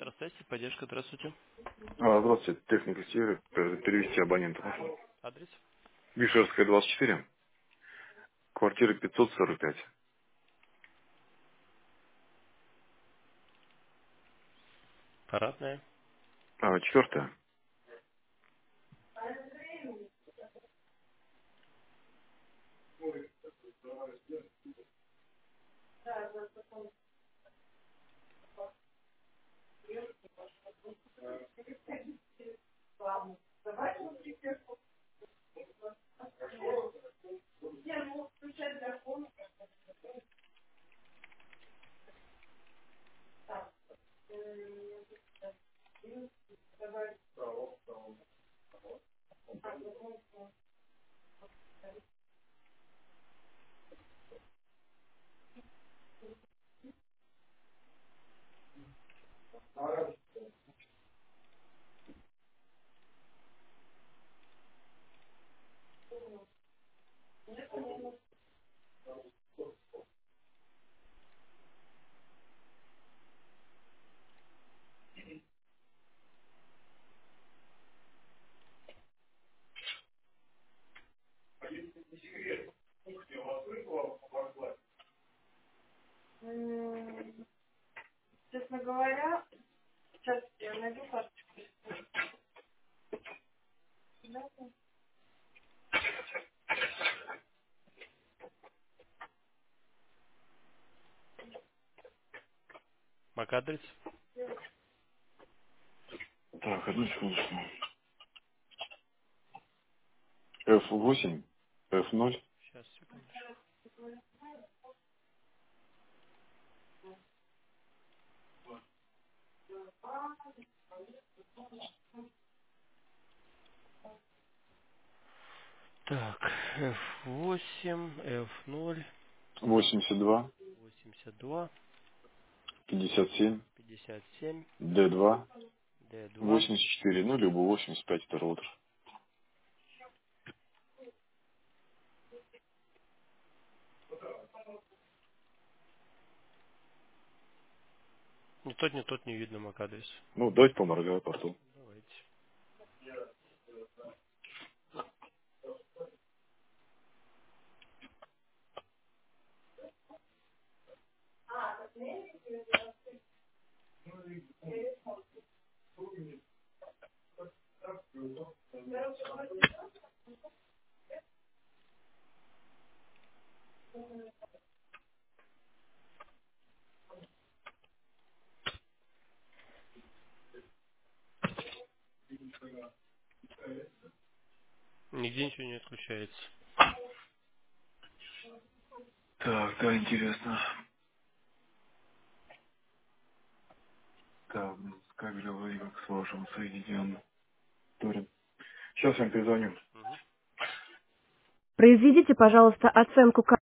Здравствуйте, поддержка, здравствуйте. Здравствуйте, техника Севера. Перевести абонента можно? Адрес? Вишерская, 24, квартира 545. Парадная. Четвертая. Честно говоря, сейчас я найду карточку. Мак-адрес. Так, одну секундочку. F8, F0, Сейчас, секундочку. Так, F8, F0, 82, 82, 57, 57, D2, D2. 84, ну, либо 85 это роутер. Ни тот не видно мак-адрес. Ну, давайте поморгаю порту. Давайте. Нигде ничего не отключается. Так, да, интересно. Так, с кабелевой как с вашим соединен. Сейчас я вам перезвоню. Угу. Произведите, пожалуйста, оценку